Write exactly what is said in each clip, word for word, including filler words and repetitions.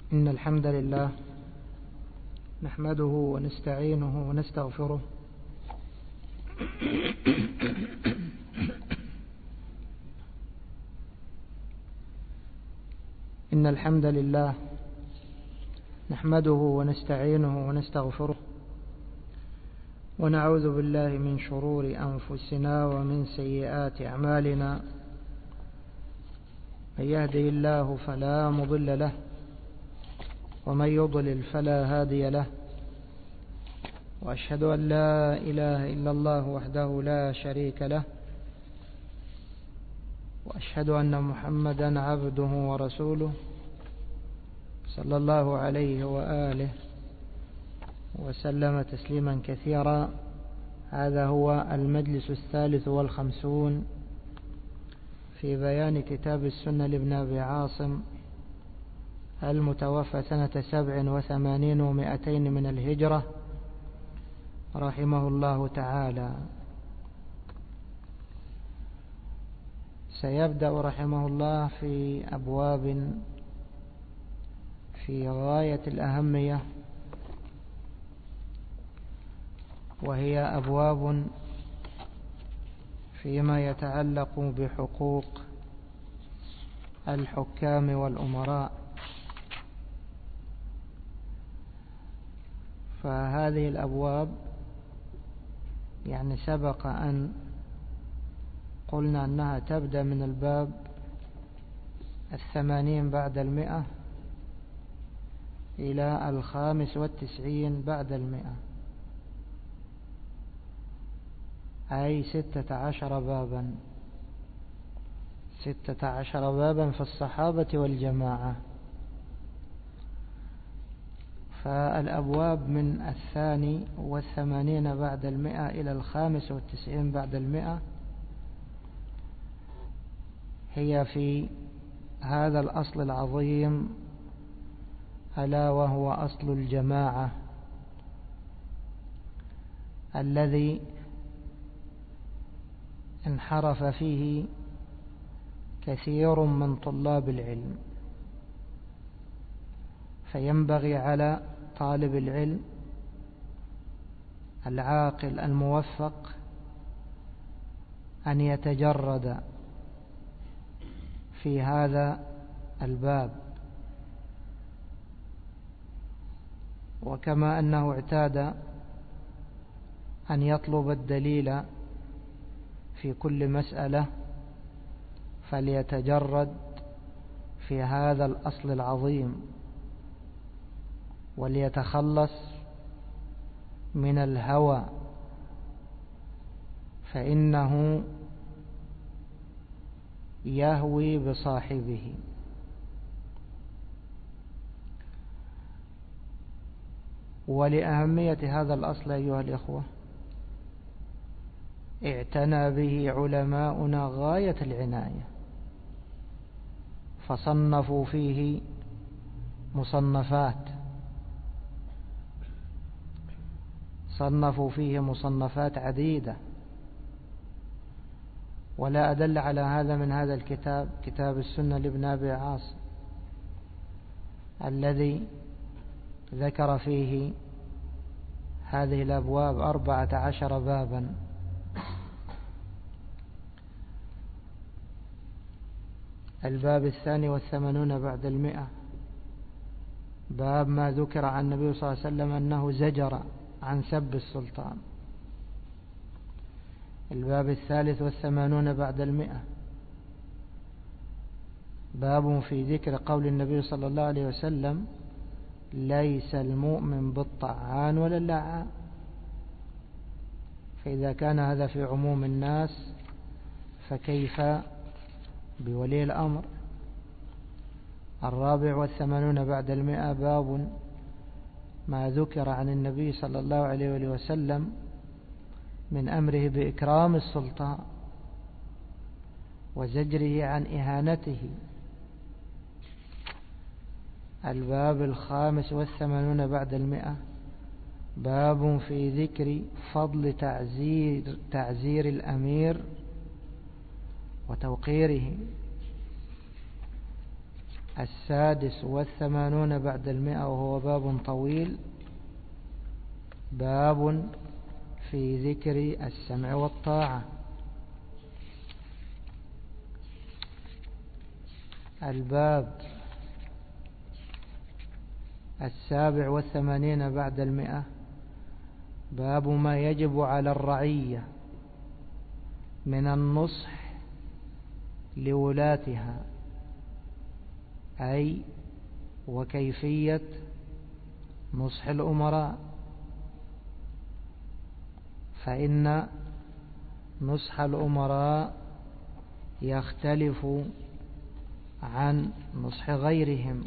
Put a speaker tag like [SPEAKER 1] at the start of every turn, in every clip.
[SPEAKER 1] إن الحمد لله نحمده ونستعينه ونستغفره إن الحمد لله نحمده ونستعينه ونستغفره ونعوذ بالله من شرور أنفسنا ومن سيئات أعمالنا. من يهده الله فلا مضل له ومن يضلل فلا هادي له، وأشهد أن لا إله إلا الله وحده لا شريك له، وأشهد أن محمدا عبده ورسوله صلى الله عليه وآله وسلم تسليما كثيرا. هذا هو المجلس الثالث والخمسون في بيان كتاب السنة لابن أبي عاصم المتوفى سنة سبع وثمانين ومائتين من الهجرة رحمه الله تعالى. سيبدأ رحمه الله في أبواب في غاية الأهمية، وهي أبواب فيما يتعلق بحقوق الحكام والأمراء. فهذه الأبواب يعني سبق أن قلنا أنها تبدأ من الباب الثمانين بعد المئة إلى الخامس والتسعين بعد المئة، أي ستة عشر بابا ستة عشر بابا في الصحابة والجماعة. فالأبواب من الثاني والثمانين بعد المئة إلى الخامس والتسعين بعد المئة هي في هذا الأصل العظيم، ألا وهو أصل الجماعة الذي انحرف فيه كثير من طلاب العلم. فينبغي على طالب العلم العاقل الموفق أن يتجرد في هذا الباب، وكما أنه اعتاد أن يطلب الدليل في كل مسألة فليتجرد في هذا الأصل العظيم وليتخلص من الهوى، فإنه يهوي بصاحبه. ولأهمية هذا الأصل أيها الإخوة اعتنى به علماؤنا غاية العناية، فصنفوا فيه مصنفات صنفوا فيه مصنفات عديدة. ولا أدل على هذا من هذا الكتاب، كتاب السنة لابن أبي عاصم، الذي ذكر فيه هذه الأبواب أربعة عشر بابا. الباب الثاني والثمانون بعد المئة باب ما ذكر عن النبي صلى الله عليه وسلم أنه زجر عن سب السلطان. الباب الثالث والثمانون بعد المئة باب في ذكر قول النبي صلى الله عليه وسلم ليس المؤمن بالطعان ولا اللعان. فإذا كان هذا في عموم الناس فكيف بولي الأمر. الرابع والثمانون بعد المئة باب ما ذكر عن النبي صلى الله عليه وسلم من أمره بإكرام السلطان وزجره عن إهانته. الباب الخامس والثمانون بعد المئة باب في ذكر فضل تعزير, تعزير الأمير وتوقيره. السادس والثمانون بعد المئة، وهو باب طويل، باب في ذكر السمع والطاعة. الباب السابع والثمانين بعد المئة، باب ما يجب على الرعية من النصح لولاتها، أي وكيفية نصح الأمراء، فإن نصح الأمراء يختلف عن نصح غيرهم.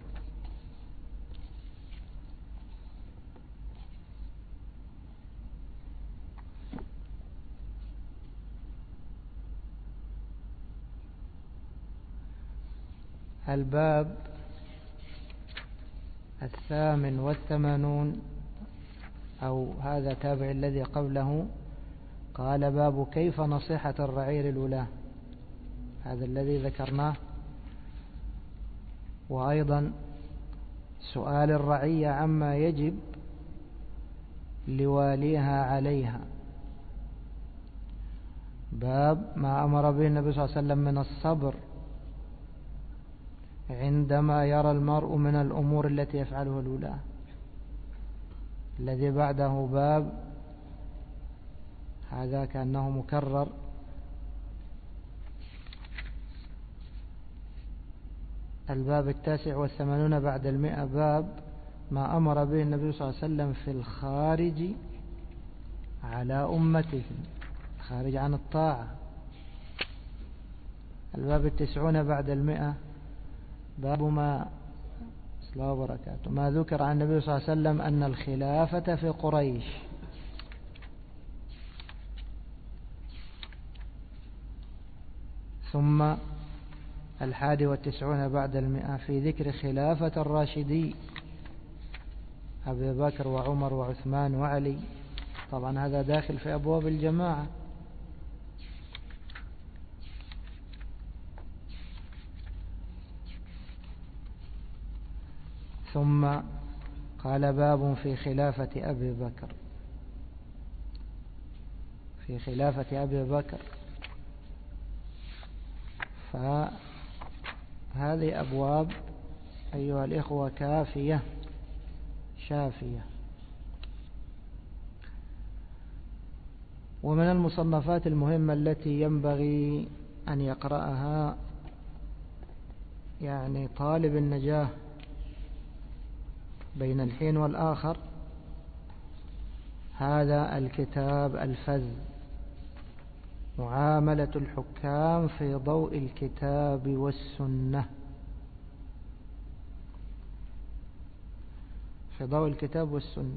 [SPEAKER 1] الباب الثامن والثمانون، أو هذا تابع الذي قبله، قال باب كيف نصيحة الرعي للولاة، هذا الذي ذكرناه، وأيضا سؤال الرعية عما يجب لواليها عليها. باب ما أمر به النبي صلى الله عليه وسلم من الصبر عندما يرى المرء من الأمور التي يفعلها الولاة. الذي بعده باب هذا كأنه مكرر، الباب التاسع والثمانون بعد المئة، باب ما أمر به النبي صلى الله عليه وسلم في الخارج على أمته، خارج عن الطاعة. الباب التسعون بعد المئة، باب ما الله وبركاته ما ذكر عن النبي صلى الله عليه وسلم أن الخلافة في قريش. ثم الحادي والتسعون بعد المئة في ذكر خلافة الراشدين أبي بكر وعمر وعثمان وعلي، طبعا هذا داخل في أبواب الجماعة. ثم قال باب في خلافة أبي بكر، في خلافة أبي بكر، فهذه أبواب أيها الإخوة كافية شافية. ومن المصنفات المهمة التي ينبغي أن يقرأها يعني طالب النجاة بين الحين والآخر هذا الكتاب الفذ، معاملة الحكام في ضوء الكتاب والسنة، في ضوء الكتاب والسنة.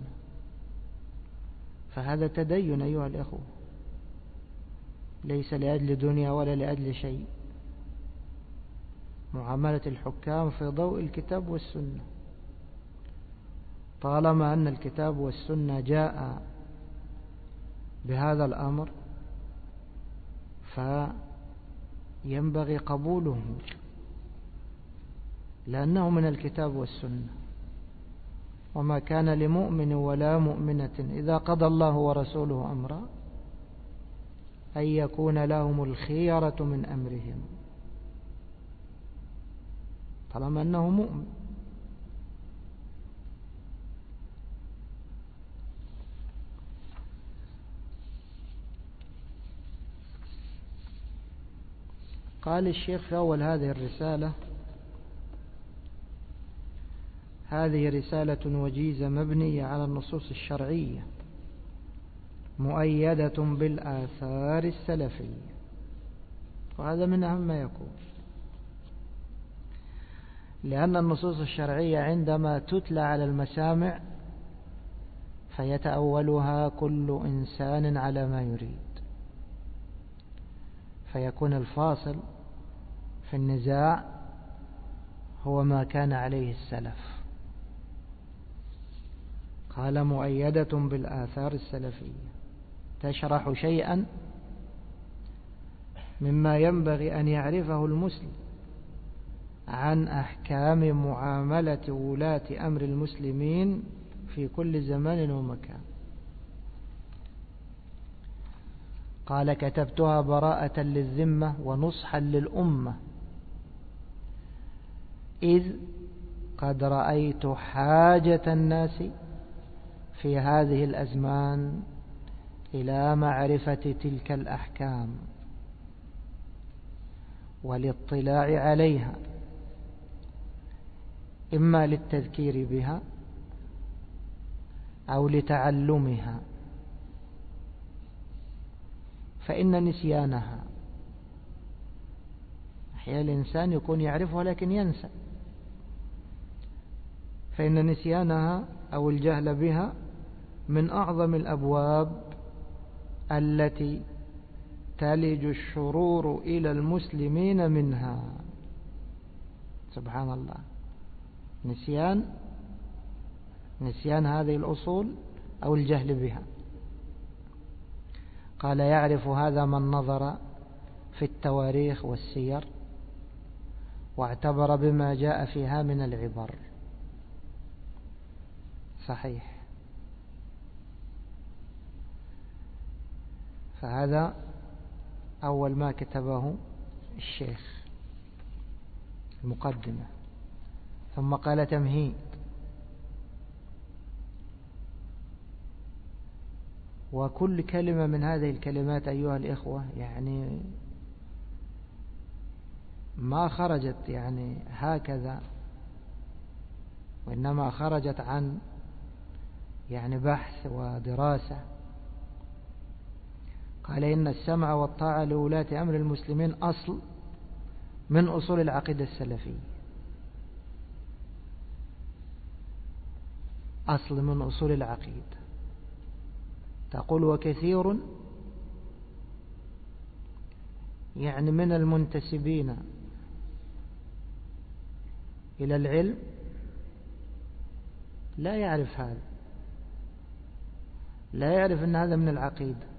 [SPEAKER 1] فهذا تدين أيها الإخوة، ليس لأجل دنيا ولا لأجل شيء، معاملة الحكام في ضوء الكتاب والسنة. طالما أن الكتاب والسنة جاء بهذا الأمر فينبغي قبوله، لأنه من الكتاب والسنة. وما كان لمؤمن ولا مؤمنة إذا قضى الله ورسوله أمرا أن يكون لهم الخيرة من أمرهم، طالما أنه مؤمن. قال الشيخ في أول هذه الرسالة: هذه رسالة وجيزة مبنية على النصوص الشرعية مؤيدة بالآثار السلفية. وهذا من أهم ما يكون، لأن النصوص الشرعية عندما تتلى على المسامع فيتأولها كل إنسان على ما يريد، فيكون الفاصل في النزاع هو ما كان عليه السلف. قال مؤيدة بالآثار السلفية، تشرح شيئا مما ينبغي أن يعرفه المسلم عن أحكام معاملة ولاة أمر المسلمين في كل زمان ومكان. قال: كتبتها براءة للذمة ونصحا للأمة، إذ قد رأيت حاجة الناس في هذه الأزمان إلى معرفة تلك الأحكام والاطلاع عليها، إما للتذكير بها أو لتعلمها، فإن نسيانها، أحيانا الإنسان يكون يعرفها لكن ينسى، فإن نسيانها أو الجهل بها من أعظم الأبواب التي تلج الشرور إلى المسلمين منها. سبحان الله، نسيان نسيان هذه الأصول أو الجهل بها. قال: يعرف هذا من نظر في التواريخ والسير واعتبر بما جاء فيها من العبر. صحيح. فهذا أول ما كتبه الشيخ، المقدمة. ثم قال: تمهيد. وكل كلمة من هذه الكلمات أيها الإخوة يعني ما خرجت يعني هكذا، وإنما خرجت عن يعني بحث ودراسة. قال: إن السمع والطاعة لولاة أمر المسلمين أصل من أصول العقيدة السلفية، أصل من أصول العقيدة. تقول: وكثير يعني من المنتسبين إلى العلم لا يعرف هذا، لا يعرف أن هذا من العقيدة.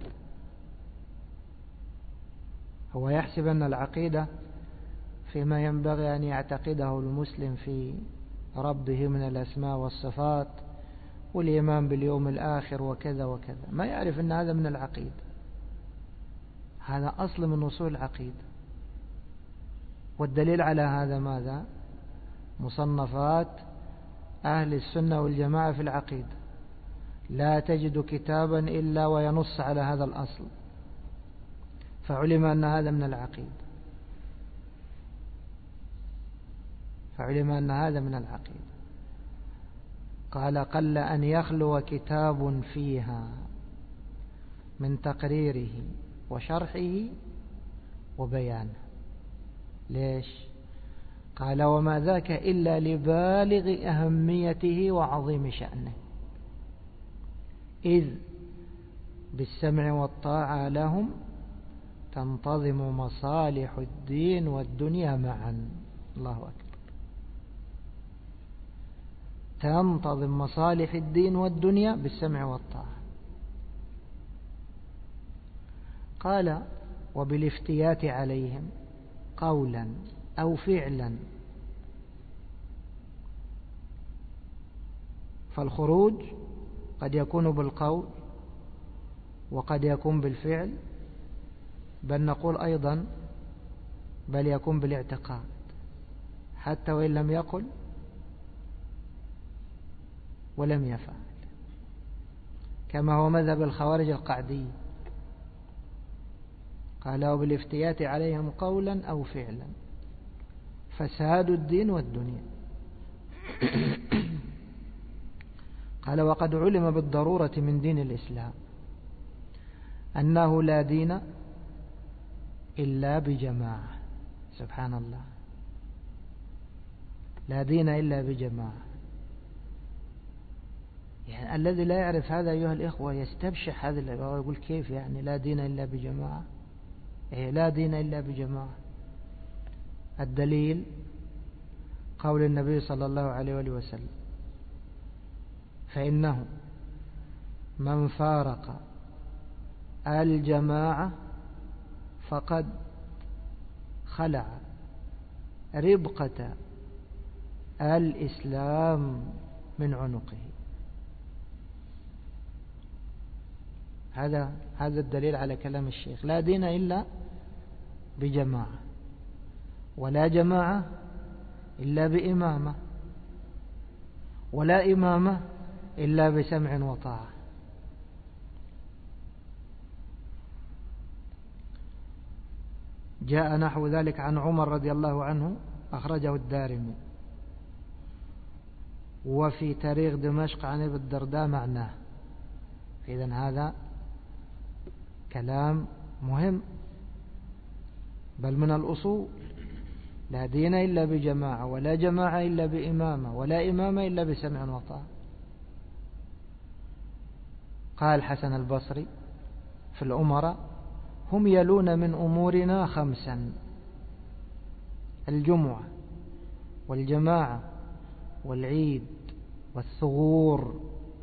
[SPEAKER 1] هو يحسب أن العقيدة فيما ينبغي أن يعتقده المسلم في ربه من الأسماء والصفات والإيمان باليوم الآخر وكذا وكذا، ما يعرف أن هذا من العقيدة. هذا أصل من أصول العقيدة. والدليل على هذا ماذا؟ مصنفات أهل السنة والجماعة في العقيدة، لا تجد كتابا إلا وينص على هذا الأصل، فعلم أن هذا من العقيدة، فعلم أن هذا من العقيدة. قال: قل أن يخلو كتاب فيها من تقريره وشرحه وبيانه. ليش؟ قال: وما ذاك إلا لبالغ أهميته وعظيم شأنه، إذ بالسمع والطاعة لهم تنتظم مصالح الدين والدنيا معا. الله أكبر. تنتظم مصالح الدين والدنيا بالسمع والطاعة. قال: وبالافتيات عليهم قولا أو فعلا. فالخروج قد يكون بالقول وقد يكون بالفعل، بل نقول أيضا بل يكون بالاعتقاد حتى وإن لم يقل ولم يفعل، كما هو مذهب الخوارج القعدي. قالوا بالافتيات عليهم قولا أو فعلا، فساد الدين والدنيا. قال: وقد علم بالضرورة من دين الإسلام أنه لا دين إلا بجماعة. سبحان الله، لا دين إلا بجماعة. يعني الذي لا يعرف هذا أيها الإخوة يستبشح هذه العبارة ويقول: كيف يعني لا دين إلا بجماعة؟ إيه لا دين إلا بجماعة. الدليل قول النبي صلى الله عليه وآله وسلم: فإنه من فارق الجماعة فقد خلع ربقة الإسلام من عنقه. هذا هذا الدليل على كلام الشيخ. لا دين إلا بجماعة، ولا جماعة إلا بإمامة، ولا إمامة إلا بسمع وطاعة. جاء نحو ذلك عن عمر رضي الله عنه، أخرجه الدارمي. وفي تاريخ دمشق عن ابن الدرداء معناه. إذن هذا كلام مهم، بل من الأصول. لا دين إلا بجماعة، ولا جماعة إلا بإمامة، ولا إمامة إلا بسمع وطاعة. قال حسن البصري في الأمراء: هم يلون من أمورنا خمسا: الجمعة والجماعة والعيد والثغور.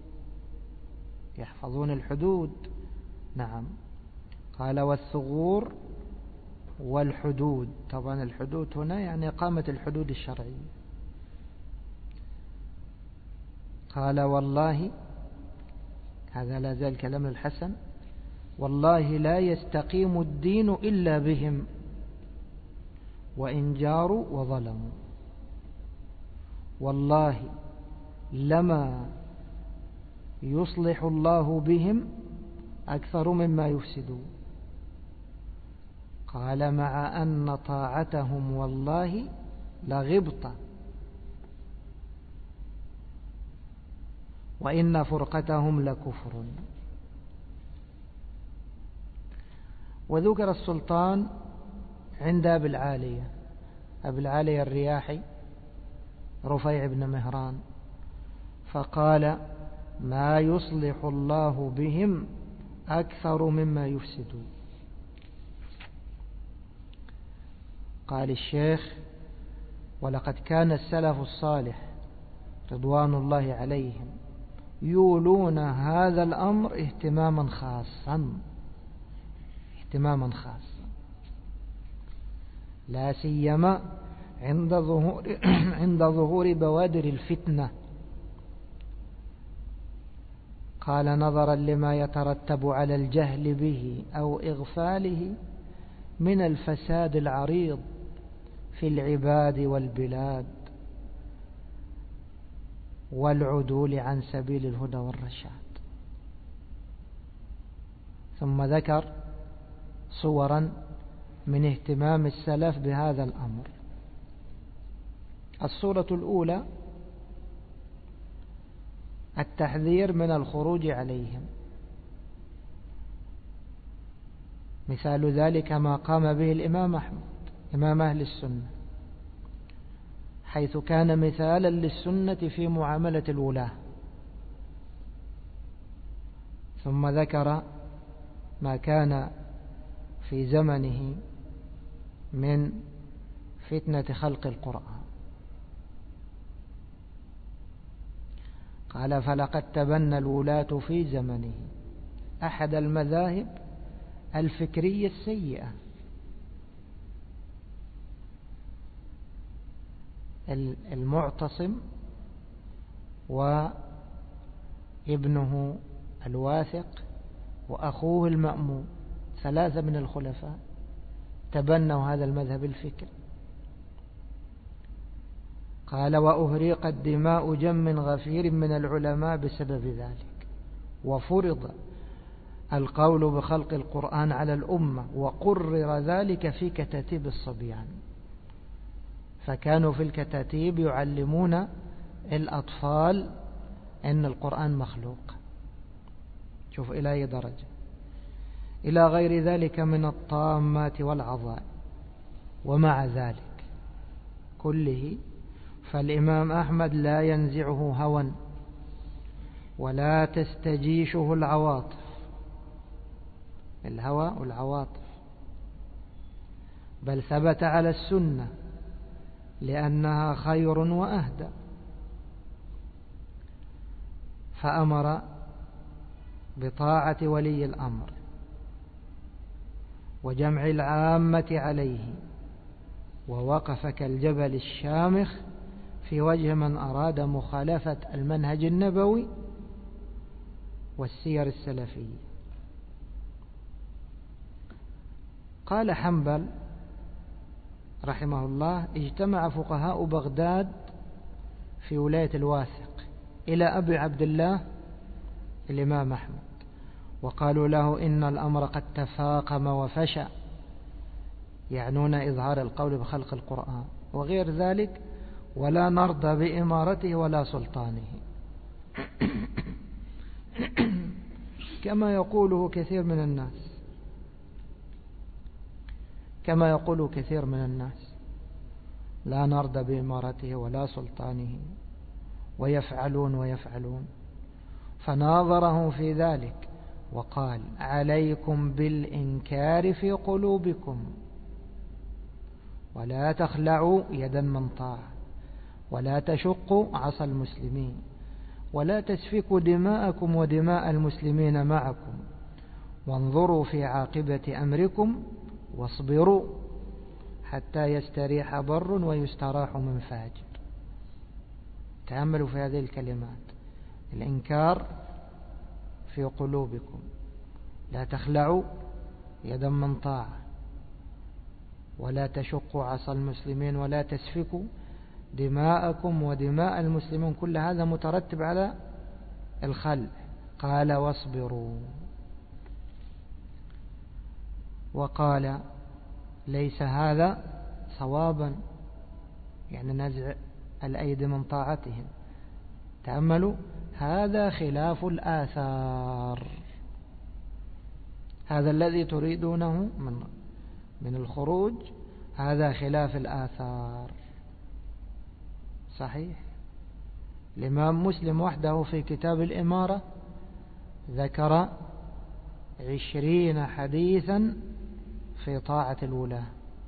[SPEAKER 1] يحفظون الحدود. نعم. قال: والثغور والحدود. طبعا الحدود هنا يعني إقامة الحدود الشرعية. قال: والله، هذا لا زال كلام الحسن، والله لا يستقيم الدين إلا بهم، وإن جاروا وظلموا. والله لما يصلح الله بهم أكثر مما يفسدون. قال: مع أن طاعتهم والله لغبطة، وإن فرقتهم لكفر. وذكر السلطان عند أبي العالية، أبي العالية الرياحي رفيع بن مهران، فقال: ما يصلح الله بهم أكثر مما يفسدون. قال الشيخ: ولقد كان السلف الصالح رضوان الله عليهم يولون هذا الأمر اهتماما خاصا، اهتماما خاصا، لا سيما عند ظهور عند ظهور بوادر الفتنة. قال: نظرا لما يترتب على الجهل به أو إغفاله من الفساد العريض في العباد والبلاد والعدول عن سبيل الهدى والرشاد. ثم ذكر صورا من اهتمام السلف بهذا الأمر. الصورة الأولى: التحذير من الخروج عليهم. مثال ذلك ما قام به الإمام أحمد إمام أهل السنة، حيث كان مثالا للسنة في معاملة الولاة. ثم ذكر ما كان في زمنه من فتنة خلق القرآن. قال: فلقد تبنى الولاة في زمنه أحد المذاهب الفكرية السيئة، المعتصم وابنه الواثق وأخوه المأمون، ثلاثة من الخلفاء تبنوا هذا المذهب الفكري. قال: وأهريقت دماء جم غفير من العلماء بسبب ذلك، وفرض القول بخلق القرآن على الأمة، وقرر ذلك في كتاتيب الصبيان. فكانوا في الكتاتيب يعلمون الأطفال أن القرآن مخلوق. شوف إلى أي درجة. إلى غير ذلك من الطامات والعظائم. ومع ذلك كله فالإمام أحمد لا ينزعه هوى ولا تستجيشه العواطف، الهوى والعواطف، بل ثبت على السنة لأنها خير وأهدى، فأمر بطاعة ولي الأمر وجمع العامة عليه ووقف كالجبل الشامخ في وجه من أراد مخالفة المنهج النبوي والسير السلفية. قال حنبل رحمه الله: اجتمع فقهاء بغداد في ولاية الواثق إلى أبي عبد الله الإمام أحمد، وقالوا له: إن الأمر قد تفاقم وفشى، يعنون إظهار القول بخلق القرآن وغير ذلك، ولا نرضى بإمارته ولا سلطانه. كما يقوله كثير من الناس كما يقول كثير من الناس لا نرضى بإمارته ولا سلطانه، ويفعلون ويفعلون. فناظرهم في ذلك وقال: عليكم بالإنكار في قلوبكم، ولا تخلعوا يدا من طاعة، ولا تشقوا عصا المسلمين، ولا تسفكوا دماءكم ودماء المسلمين معكم، وانظروا في عاقبة أمركم، واصبروا حتى يستريح بر ويستراح من فاجر. تأملوا في هذه الكلمات: الإنكار في قلوبكم، لا تخلعوا يدا من طاعة، ولا تشقوا عصا المسلمين، ولا تسفكوا دماءكم ودماء المسلمين. كل هذا مترتب على الخلع. قال: واصبروا. وقال: ليس هذا صوابا، يعني نزع الأيدي من طاعتهم. تأملوا: هذا خلاف الآثار. هذا الذي تريدونه من من الخروج، هذا خلاف الآثار. صحيح. الإمام مسلم وحده في كتاب الإمارة ذكر عشرين حديثا في طاعة الولاة.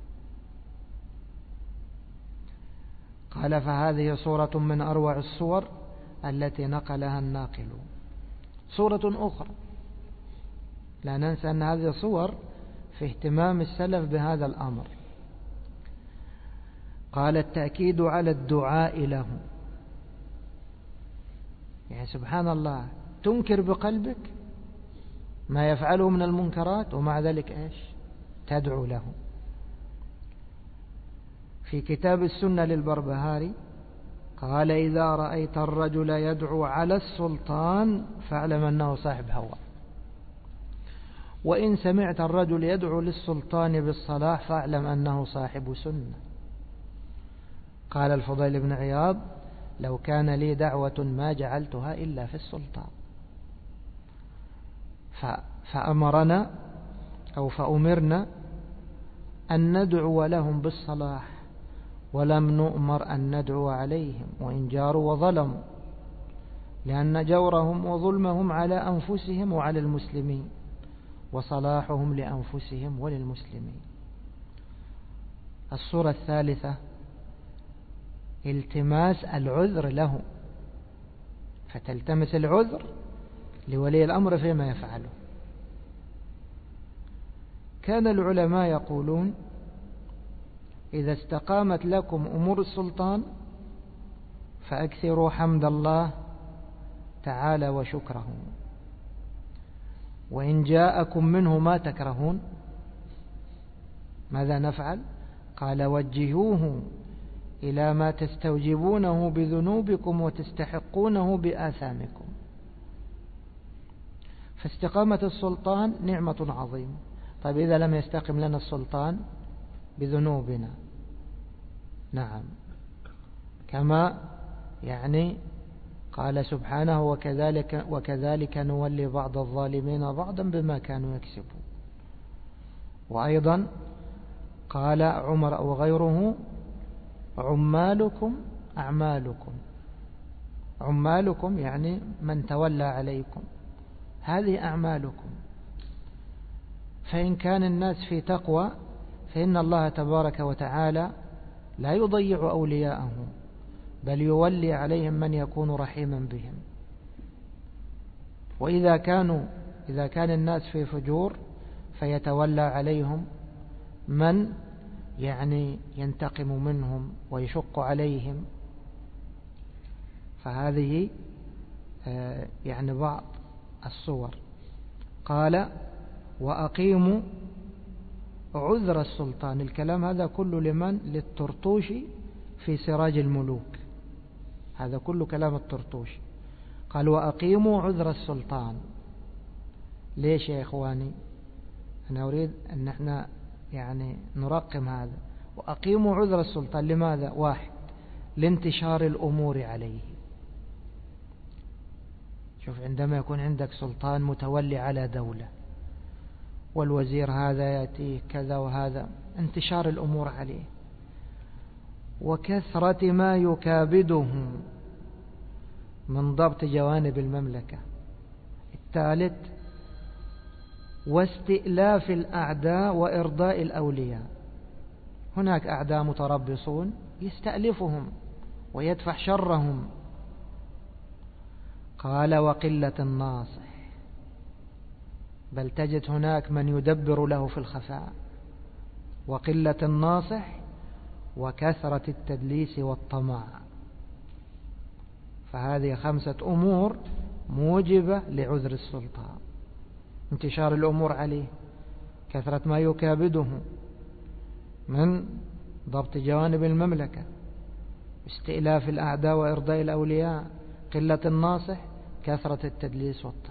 [SPEAKER 1] قال: فهذه صورة من أروع الصور التي نقلها الناقل. صورة أخرى، لا ننسى أن هذه صور في اهتمام السلف بهذا الأمر. قال: التأكيد على الدعاء له. يعني سبحان الله، تنكر بقلبك ما يفعله من المنكرات، ومع ذلك إيش؟ تدعو له. في كتاب السنة للبربهاري قال: إذا رأيت الرجل يدعو على السلطان فاعلم أنه صاحب هوى، وإن سمعت الرجل يدعو للسلطان بالصلاح فاعلم أنه صاحب سنة. قال الفضيل بن عياض: لو كان لي دعوة ما جعلتها إلا في السلطان. فأمرنا أو فأمرنا أن ندعو لهم بالصلاح، ولم نؤمر أن ندعو عليهم وإن جاروا وظلموا، لأن جورهم وظلمهم على أنفسهم وعلى المسلمين، وصلاحهم لأنفسهم وللمسلمين. الصورة الثالثة: التماس العذر له، فتلتمس العذر لولي الأمر فيما يفعله. كان العلماء يقولون: إذا استقامت لكم أمور السلطان فأكثروا حمد الله تعالى وشكره، وإن جاءكم منه ما تكرهون ماذا نفعل؟ قال: وجهوه إلى ما تستوجبونه بذنوبكم وتستحقونه بآثامكم. فاستقامة السلطان نعمة عظيمة. طيب إذا لم يستقم لنا السلطان بذنوبنا، نعم، كما يعني قال سبحانه: وكذلك, وكذلك نولي بعض الظالمين بعضا بما كانوا يكسبون. وأيضا قال عمر أو غيره: عمالكم أعمالكم. عمالكم يعني من تولى عليكم، هذه أعمالكم. فإن كان الناس في تقوى فإن الله تبارك وتعالى لا يضيع أولياءه، بل يولي عليهم من يكون رحيما بهم. وإذا كانوا إذا كان الناس في فجور فيتولى عليهم من يعني ينتقم منهم ويشق عليهم. فهذه يعني بعض الصور. قال وأقيموا عذر السلطان. الكلام هذا كله لمن؟ للطرطوشي في سراج الملوك، هذا كله كلام الطرطوشي. قال وأقيموا عذر السلطان. ليش يا إخواني؟ أنا أريد أن احنا يعني نرقم هذا. وأقيموا عذر السلطان لماذا؟ واحد، لانتشار الأمور عليه. شوف، عندما يكون عندك سلطان متولي على دولة والوزير هذا يأتيه كذا وهذا، انتشار الأمور عليه. وكثرة ما يكابده من ضبط جوانب المملكة. الثالث واستئلاف الأعداء وإرضاء الأولياء. هناك أعداء متربصون يستألفهم ويدفع شرهم. قال وقلة الناصح، بل تجد هناك من يدبر له في الخفاء. وقلة الناصح وكثرة التدليس والطمع. فهذه خمسة أمور موجبة لعذر السلطان: انتشار الأمور عليه، كثرة ما يكابده من ضبط جوانب المملكة، استئلاف الأعداء وإرضاء الأولياء، قلة الناصح، كثرة التدليس والطمع.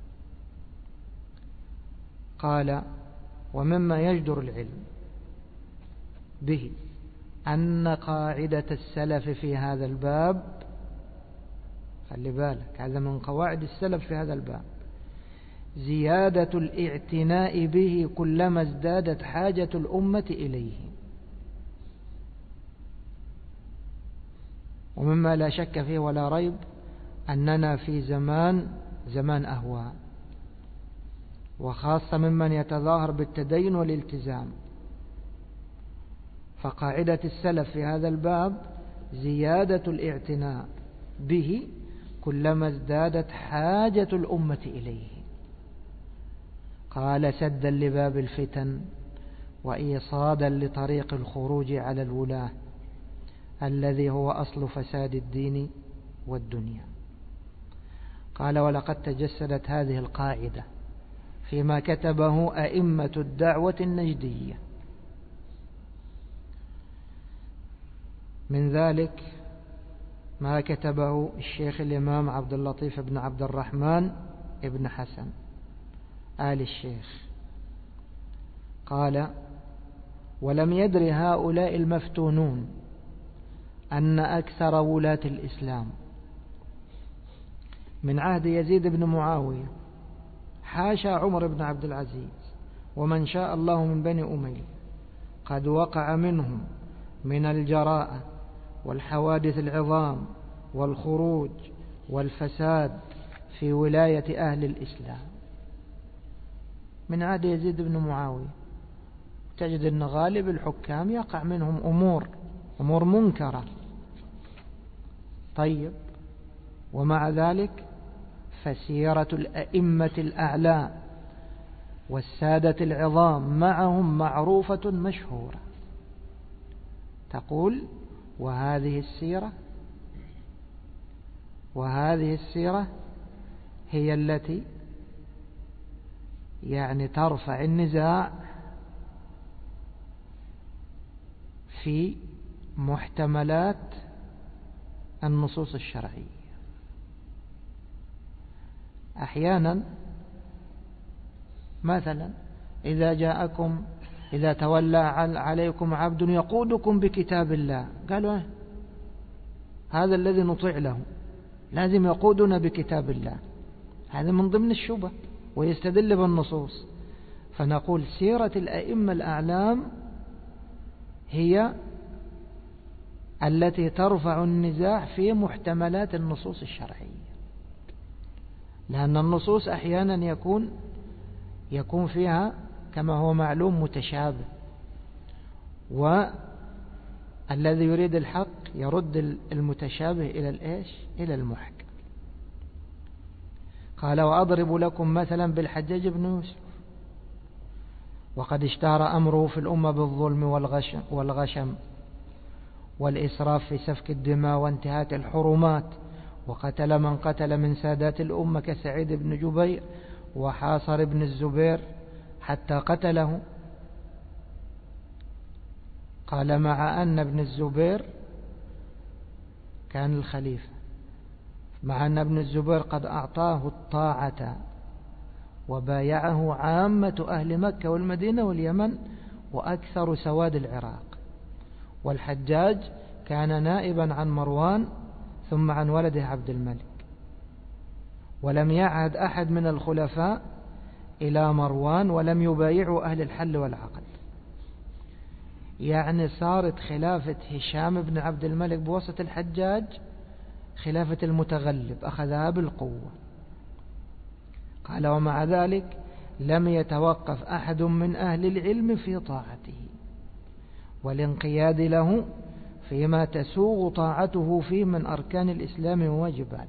[SPEAKER 1] قال ومما يجدر العلم به أن قاعدة السلف في هذا الباب، خلي بالك هذا من قواعد السلف في هذا الباب، زيادة الاعتناء به كلما ازدادت حاجة الأمة إليه. ومما لا شك فيه ولا ريب أننا في زمان زمان أهواء، وخاصة ممن يتظاهر بالتدين والالتزام. فقاعدة السلف في هذا الباب زيادة الاعتناء به كلما ازدادت حاجة الأمة إليه. قال سدا لباب الفتن وإيصادا لطريق الخروج على الولاة الذي هو أصل فساد الدين والدنيا. قال ولقد تجسدت هذه القاعدة فيما كتبه أئمة الدعوة النجدية. من ذلك ما كتبه الشيخ الإمام عبد اللطيف بن عبد الرحمن ابن حسن آل الشيخ. قال ولم يدر هؤلاء المفتونون أن أكثر ولاة الإسلام من عهد يزيد بن معاوية، حاشا عمر بن عبد العزيز ومن شاء الله من بني أمية، قد وقع منهم من الجراءة والحوادث العظام والخروج والفساد في ولاية أهل الإسلام من عهد يزيد بن معاوية. تجد أن غالب الحكام يقع منهم أمور أمور منكرة. طيب، ومع ذلك فسيرة الأئمة الأعلى والسادة العظام معهم معروفة مشهورة. تقول وهذه السيرة وهذه السيرة هي التي يعني ترفع النزاع في محتملات النصوص الشرعية. أحيانا مثلا إذا جاءكم إذا تولى عليكم عبد يقودكم بكتاب الله، قالوا هذا الذي نطيع له لازم يقودنا بكتاب الله، هذا من ضمن الشبه ويستدل بالنصوص. فنقول سيرة الأئمة الأعلام هي التي ترفع النزاع في محتملات النصوص الشرعية، لأن النصوص أحيانا يكون يكون فيها كما هو معلوم متشابه، والذي يريد الحق يرد المتشابه إلى الإيش؟ إلى المحكم. قال وأضرب لكم مثلا بالحجاج بن يوسف. وقد اشتهر أمره في الأمة بالظلم والغشم, والغشم والإسراف في سفك الدماء وانتهاك الحرمات، وقتل من قتل من سادات الأمة كسعيد بن جبير وحاصر بن الزبير حتى قتله. قال مع أن ابن الزبير كان الخليفة، مع أن ابن الزبير قد أعطاه الطاعة وبايعه عامة أهل مكة والمدينة واليمن وأكثر سواد العراق، والحجاج كان نائبا عن مروان ثم عن ولده عبد الملك، ولم يعهد أحد من الخلفاء إلى مروان ولم يبايعوا أهل الحل والعقد. يعني صارت خلافة هشام بن عبد الملك بوسط الحجاج خلافة المتغلب، أخذها بالقوة. قال ومع ذلك لم يتوقف أحد من أهل العلم في طاعته والانقياد له فيما تسوغ طاعته فيه من أركان الإسلام وواجبات.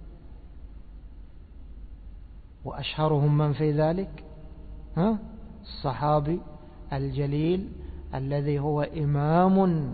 [SPEAKER 1] وأشهرهم من في ذلك ها الصحابي الجليل الذي هو إمام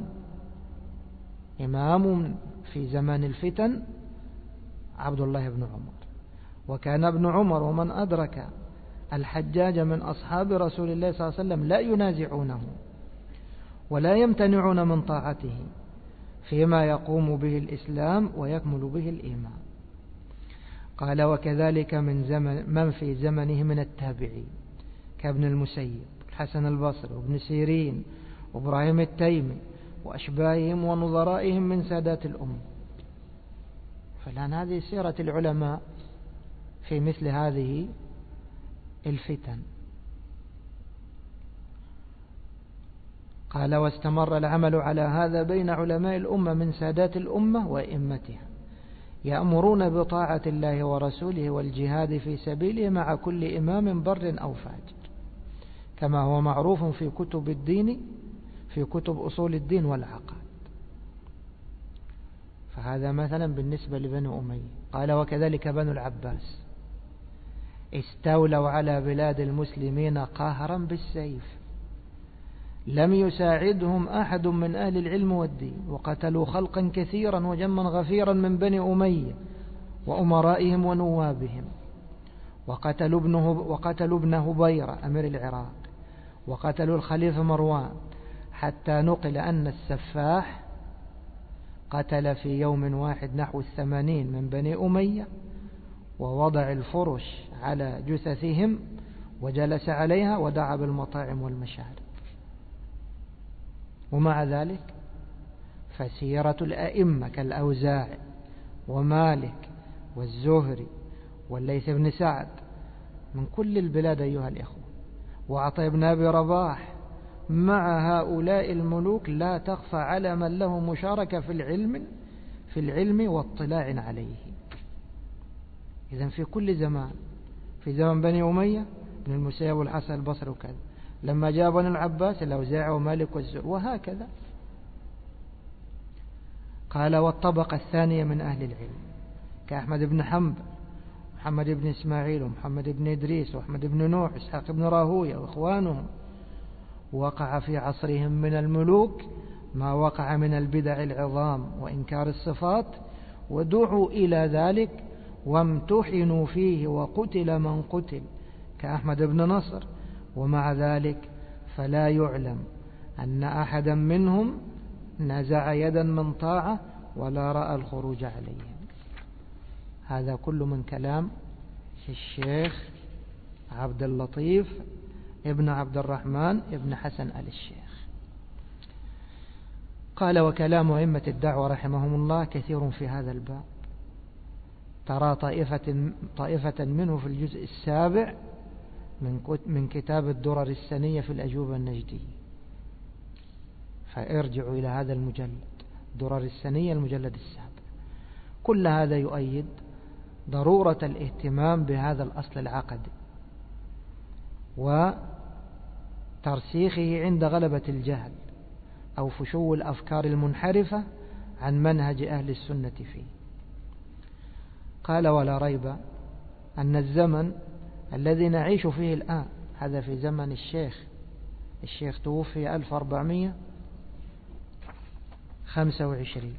[SPEAKER 1] إمام في زمان الفتن، عبد الله بن عمر. وكان ابن عمر ومن أدرك الحجاج من أصحاب رسول الله صلى الله عليه وسلم لا ينازعونه ولا يمتنعون من طاعته فيما يقوم به الإسلام ويكمل به الإيمان. قال وكذلك من زمن من في زمنه من التابعين كابن المسيب الحسن البصري وابن سيرين وإبراهيم التيمي وأشباههم ونظرائهم من سادات الأمة. فالآن هذه سيرة العلماء في مثل هذه الفتن. قال واستمر العمل على هذا بين علماء الأمة من سادات الأمة وإمتها، يأمرون بطاعة الله ورسوله والجهاد في سبيله مع كل إمام بر أو فاجر، كما هو معروف في كتب الدين في كتب أصول الدين والعقائد. فهذا مثلا بالنسبة لبني أمية. قال وكذلك بنو العباس استولوا على بلاد المسلمين قهرا بالسيف، لم يساعدهم أحد من أهل العلم والدين، وقتلوا خلقا كثيرا وجما غفيرا من بني أمية وأمرائهم ونوابهم، وقتلوا ابنه وقتلوا ابن هبيرة أمير العراق، وقتلوا الخليفة مروان، حتى نقل أن السفاح قتل في يوم واحد نحو الثمانين من بني أمية، ووضع الفرش على جثثهم وجلس عليها ودعا بالمطاعم والمشارب. ومع ذلك فسيرة الأئمة كالأوزاعي ومالك والزهري والليث بن سعد من كل البلاد أيها الإخوة، وعطاء بن أبي رباح، مع هؤلاء الملوك لا تخفى على من له مشاركة في العلم في العلم واطلاع عليه. إذن في كل زمان، في زمن بني أمية بن المسيب والحسن البصري وكذا، لما جاء بني العباس الأوزاعي ومالك والزهري، وهكذا. قال والطبقة الثانية من أهل العلم كأحمد بن حنبل محمد بن إسماعيل ومحمد بن إدريس وأحمد بن نوح إسحاق بن راهوية وإخوانهم، وقع في عصرهم من الملوك ما وقع من البدع العظام وإنكار الصفات، ودعوا إلى ذلك وامتحنوا فيه وقتل من قتل كأحمد بن نصر. ومع ذلك فلا يعلم أن أحدا منهم نزع يدا من طاعة ولا رأى الخروج عليهم. هذا كل من كلام الشيخ عبد اللطيف ابن عبد الرحمن ابن حسن آل الشيخ. قال وكلام أئمة الدعوة رحمهم الله كثير في هذا الباب، ترى طائفة, طائفة منه في الجزء السابع من كتاب الدرر السنية في الأجوبة النجدية، فارجعوا إلى هذا المجلد درر السنية المجلد السابع. كل هذا يؤيد ضرورة الاهتمام بهذا الأصل العقدي وترسيخه عند غلبة الجهل أو فشو الأفكار المنحرفة عن منهج أهل السنة فيه. قال ولا ريب أن الزمن الذي نعيش فيه الآن، هذا في زمن الشيخ الشيخ توفي ألف وأربعمائة وخمسة وعشرين.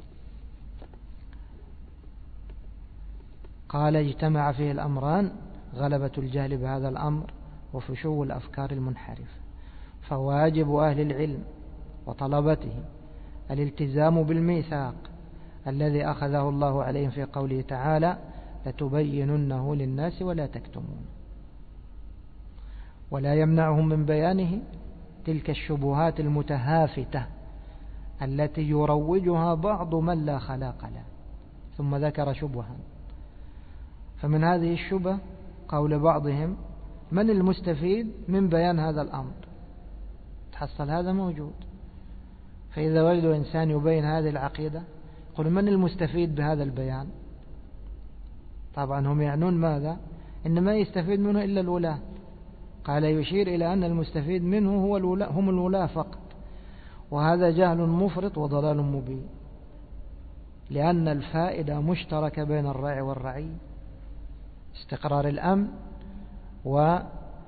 [SPEAKER 1] قال اجتمع فيه الأمران: غلبة الجهل بهذا الأمر وفشو الأفكار المنحرفة. فواجب أهل العلم وطلبته الالتزام بالميثاق الذي أخذه الله عليهم في قوله تعالى: لتبيننه للناس ولا تكتمون. ولا يمنعهم من بيانه تلك الشبهات المتهافتة التي يروجها بعض من لا خلاق له. ثم ذكر شبها، فمن هذه الشبه قول بعضهم: من المستفيد من بيان هذا الأمر؟ تحصل هذا موجود. فإذا وجد إنسان يبين هذه العقيدة يقول: من المستفيد بهذا البيان؟ طبعا هم يعنون ماذا؟ إن ما يستفيد منه إلا الولاة. قال يشير إلى أن المستفيد منه هو الولاة، هم الولاة فقط، وهذا جهل مفرط وضلال مبين، لأن الفائدة مشتركة بين الراعي والرعي: استقرار الأمن وسير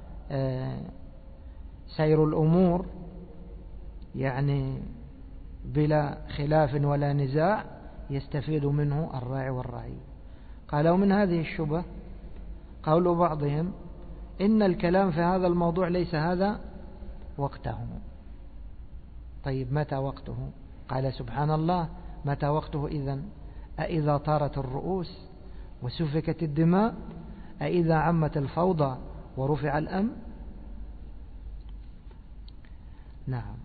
[SPEAKER 1] الأمور يعني بلا خلاف ولا نزاع يستفيد منه الراعي والرعي. قالوا من هذه الشبه قول بعضهم: إن الكلام في هذا الموضوع ليس هذا وقته. طيب متى وقته؟ قال سبحان الله: متى وقته إذن؟ أإذا طارت الرؤوس وسفكت الدماء؟ أإذا عمت الفوضى ورفع الأمن؟ نعم.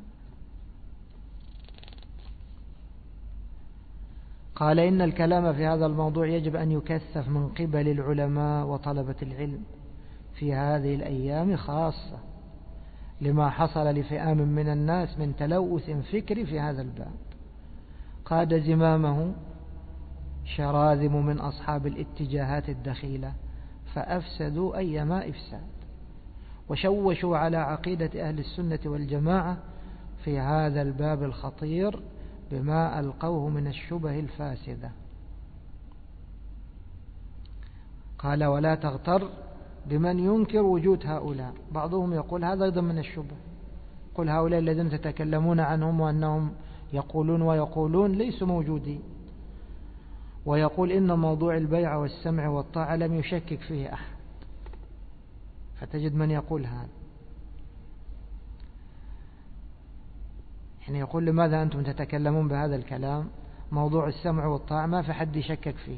[SPEAKER 1] قال إن الكلام في هذا الموضوع يجب أن يكثف من قبل العلماء وطلبة العلم في هذه الأيام خاصة، لما حصل لفئام من الناس من تلوث فكري في هذا الباب قاد زمامه شراذم من أصحاب الاتجاهات الدخيلة، فأفسدوا أيما إفساد، وشوشوا على عقيدة أهل السنة والجماعة في هذا الباب الخطير بما ألقوه من الشبه الفاسدة. قال: ولا تغتر بمن ينكر وجود هؤلاء. بعضهم يقول هذا أيضا من الشبه، قل هؤلاء الذين تتكلمون عنهم وأنهم يقولون ويقولون ليسوا موجودين، ويقول إن موضوع البيع والسمع والطاعة لم يشكك فيه أحد، فتجد من يقول هذا. يعني يقول: لماذا أنتم تتكلمون بهذا الكلام؟ موضوع السمع والطاعة ما في حد يشكك فيه.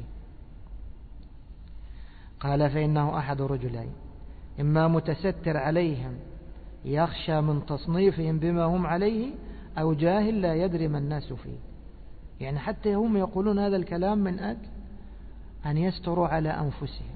[SPEAKER 1] قال: فإنه أحد رجلين: إما متستر عليهم يخشى من تصنيفهم بما هم عليه، أو جاهل لا يدري ما الناس فيه. يعني حتى هم يقولون هذا الكلام من أجل أن يستروا على أنفسهم.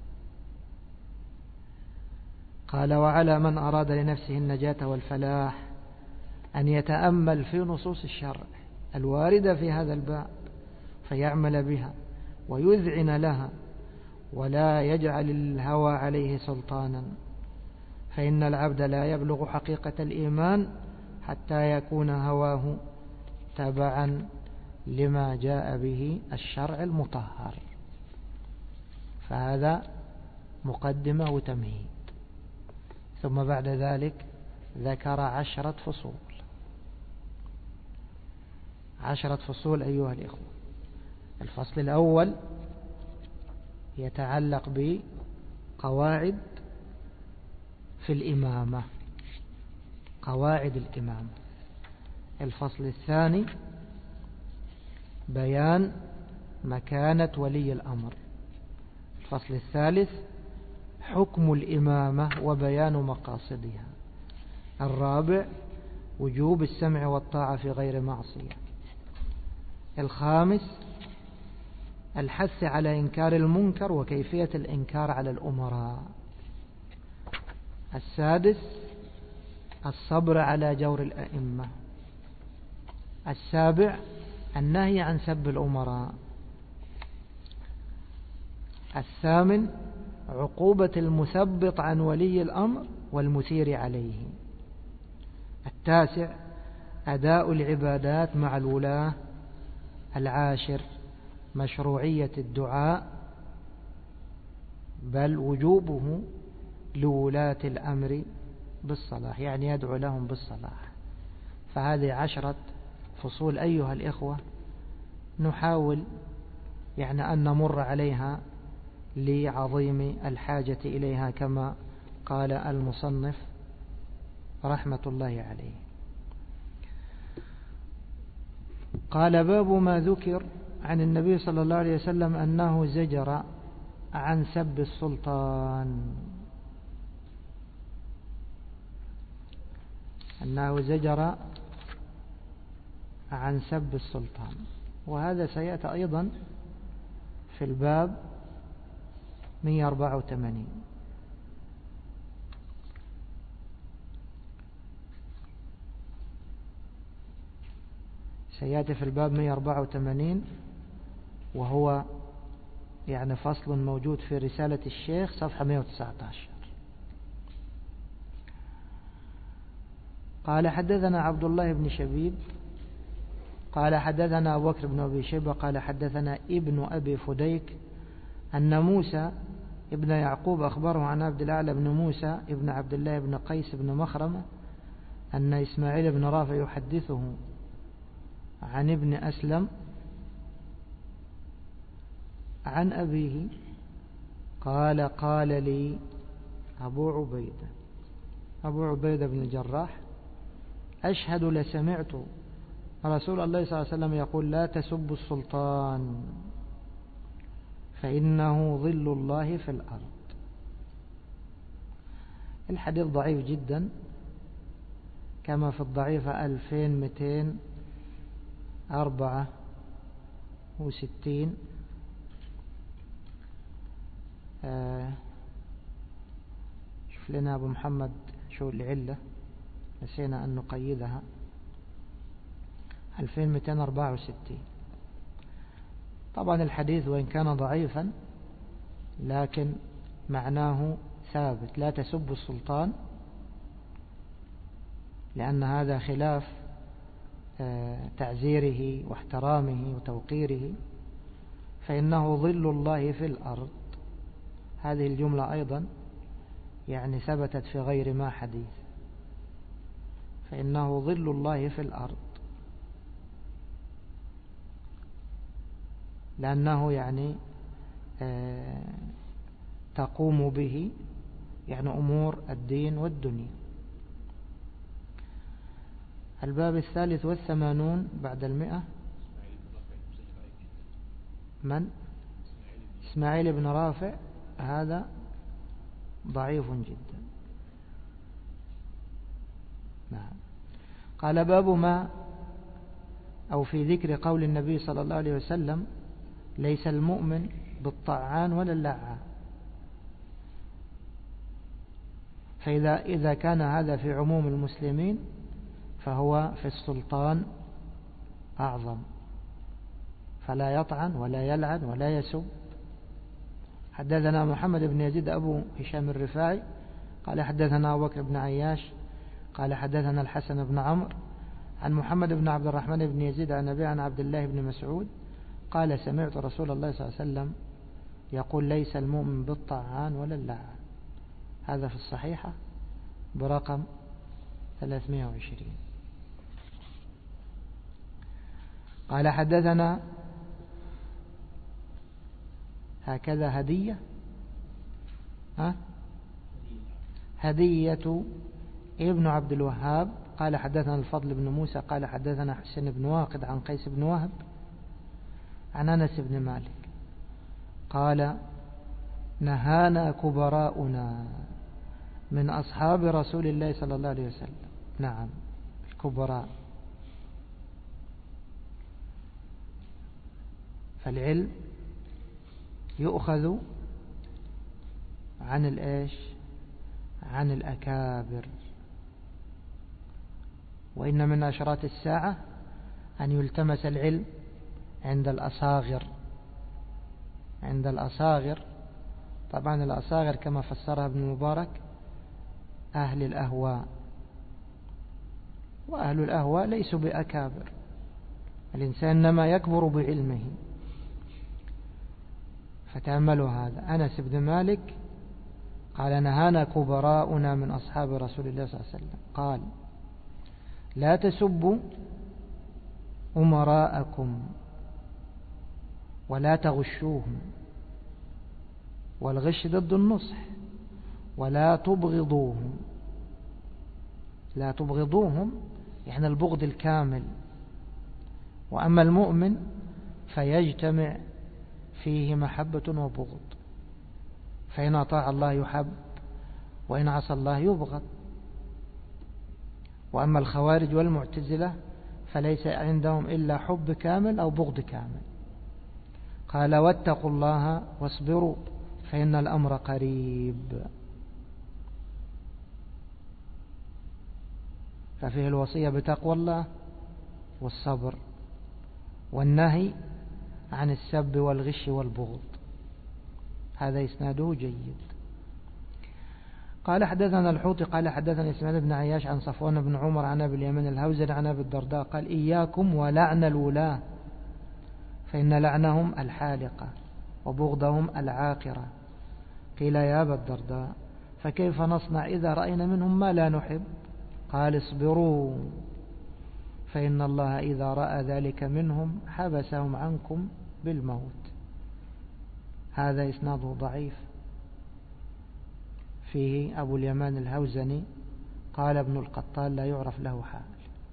[SPEAKER 1] قال: وعلى من أراد لنفسه النجاة والفلاح أن يتأمل في نصوص الشرع الواردة في هذا الباب فيعمل بها ويذعن لها، ولا يجعل الهوى عليه سلطانا، فإن العبد لا يبلغ حقيقة الإيمان حتى يكون هواه تبعا لما جاء به الشرع المطهر. فهذا مقدمة وتمهيد. ثم بعد ذلك ذكر عشرة فصول. عشرة فصول أيها الإخوة. الفصل الأول يتعلق بقواعد في الإمامة، قواعد الإمامة. الفصل الثاني بيان مكانة ولي الأمر. الفصل الثالث حكم الإمامة وبيان مقاصدها. الرابع وجوب السمع والطاعة في غير معصية. الخامس الحث على إنكار المنكر وكيفية الإنكار على الأمراء. السادس الصبر على جور الأئمة. السابع النهي عن سب الأمراء. الثامن عقوبة المثبط عن ولي الأمر والمثير عليه. التاسع أداء العبادات مع الولاة. العاشر مشروعية الدعاء بل وجوبه لولاة الأمر بالصلاح، يعني يدعو لهم بالصلاح. فهذه عشرة فصول أيها الإخوة، نحاول يعني أن نمر عليها لعظيم الحاجة إليها كما قال المصنف رحمة الله عليه. قال: باب ما ذكر عن النبي صلى الله عليه وسلم أنه زجر عن سب السلطان، أنه زجر عن سب السلطان، وهذا سيأتي أيضا في الباب مئة وأربعة وثمانين. سيأتي في الباب مئة وأربعة وثمانين، وهو يعني فصل موجود في رسالة الشيخ صفحة مئة وتسعة عشر. قال: حدثنا عبد الله بن شبيب قال حدثنا أبو بكر بن أبي شيبة قال حدثنا ابن أبي فديك أن موسى ابن يعقوب أخبره عن عبد الأعلى بن موسى ابن عبد الله بن قيس بن مخرمة أن إسماعيل بن رافع يحدثه عن ابن أسلم عن أبيه قال: قال لي أبو عبيدة أبو عبيدة بن الجراح: أشهد لسمعت رسول الله صلى الله عليه وسلم يقول: لا تسبوا السلطان فإنه ظل الله في الأرض. الحديث ضعيف جدا، كما في الضعيفة ألفين ومئتين وأربعة وستين. آه شوف لنا أبو محمد شو العلة، نسينا أن نقيدها. ألفين ومئتين وأربعة وستين. طبعا الحديث وإن كان ضعيفا لكن معناه ثابت: لا تسبوا السلطان، لأن هذا خلاف تعزيره واحترامه وتوقيره، فإنه ظل الله في الأرض. هذه الجملة أيضا يعني ثبتت في غير ما حديث، فإنه ظل الله في الأرض، لأنه يعني تقوم به يعني أمور الدين والدنيا. الباب الثالث والثمانون بعد المئة. من؟ إسماعيل بن رافع، هذا ضعيف جدا. نعم. قال: باب ما أو في ذكر قول النبي صلى الله عليه وسلم: ليس المؤمن بالطعان ولا اللعان. فإذا إذا كان هذا في عموم المسلمين فهو في السلطان أعظم، فلا يطعن ولا يلعن ولا يسب. حدثنا محمد بن يزيد أبو هشام الرفاعي قال حدثنا أبو بكر بن عياش قال حدثنا الحسن بن عمرو عن محمد بن عبد الرحمن بن يزيد عن أبي عن عبد الله بن مسعود قال: سمعت رسول الله صلى الله عليه وسلم يقول: ليس المؤمن بالطعان ولا اللعان. هذا في الصحيحة برقم ثلاثمائة وعشرين. قال: حدثنا هكذا هدية ها هدية ابن عبد الوهاب قال حدثنا الفضل بن موسى قال حدثنا حسين بن واقد عن قيس بن وهب عن أنس بن مالك قال: نهانا كبراؤنا من أصحاب رسول الله صلى الله عليه وسلم. نعم، الكبراء. فالعلم يؤخذ عن الإيش؟ عن الأكابر. وإن من أشراط الساعة أن يلتمس العلم عند الأصاغر عند الأصاغر طبعا الأصاغر كما فسرها ابن المبارك أهل الأهواء، وأهل الأهواء ليسوا بأكابر. الإنسان إنما يكبر بعلمه. فتأملوا هذا: أنس بن مالك قال نهانا كبراؤنا من أصحاب رسول الله صلى الله عليه وسلم قال لا تسبوا أمراءكم ولا تغشوهم، والغش ضد النصح، ولا تبغضوهم. لا تبغضوهم يعني البغض الكامل. وأما المؤمن فيجتمع فيه محبة وبغض، فإن أطاع الله يحب وإن عصى الله يبغض. وأما الخوارج والمعتزلة فليس عندهم إلا حب كامل أو بغض كامل. قال واتقوا الله واصبروا فإن الأمر قريب. ففيه الوصية بتقوى الله والصبر، والنهي عن السب والغش والبغض. هذا إسناده جيد. قال حدثنا الحوطي قال حدثنا إسماعيل بن عياش عن صفوان بن عمر عن أبي اليمن الهوزري عن أبي الدرداء قال إياكم ولعن الولاة فإن لعنهم الحالقة وبغضهم العاقرة. قيل يا أبا الدرداء فكيف نصنع إذا رأينا منهم ما لا نحب؟ قال اصبروا فإن الله إذا رأى ذلك منهم حبسهم عنكم بالموت. هذا إسناده ضعيف، فيه أبو اليمان الهوزني قال ابن القطان لا يعرف له حال.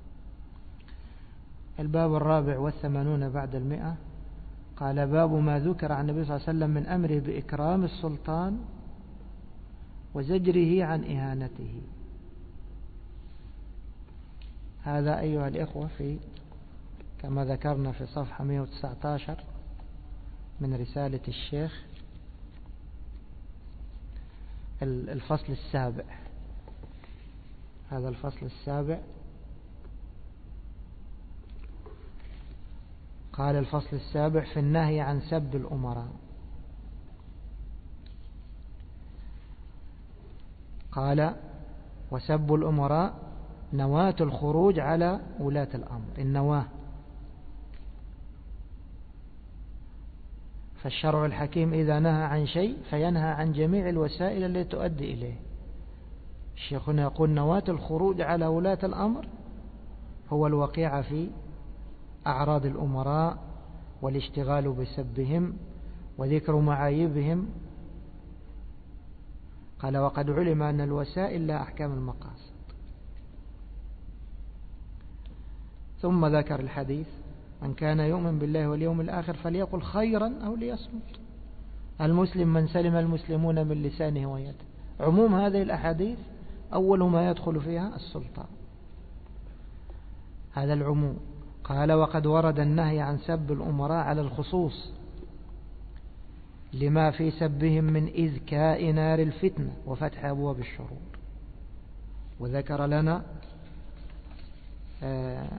[SPEAKER 1] الباب الرابع والثمانون بعد المئة قال باب ما ذكر عن النبي صلى الله عليه وسلم من أمره بإكرام السلطان وزجره عن إهانته. هذا أيها الإخوة في كما ذكرنا في صفحة مئة وتسعة عشر من رسالة الشيخ الفصل السابع. هذا الفصل السابع قال الفصل السابع في النهي عن سب الأمراء. قال وسب الأمراء نواة الخروج على ولاة الأمر. النواة، فالشرع الحكيم إذا نهى عن شيء فينهى عن جميع الوسائل التي تؤدي إليه. الشيخ هنا يقول نواة الخروج على ولاة الأمر هو الوقيع في أعراض الأمراء والاشتغال بسبهم وذكر معايبهم. قال وقد علم أن الوسائل لا أحكام المقاصد. ثم ذكر الحديث من كان يؤمن بالله واليوم الآخر فليقل خيرا أو ليصمت. المسلم من سلم المسلمون من لسانه ويده. عموم هذه الأحاديث أول ما يدخل فيها السلطان، هذا العموم. قال وقد ورد النهي عن سب الأمراء على الخصوص لما في سبهم من إذكاء نار الفتنة وفتح أبواب الشرور. وذكر لنا آه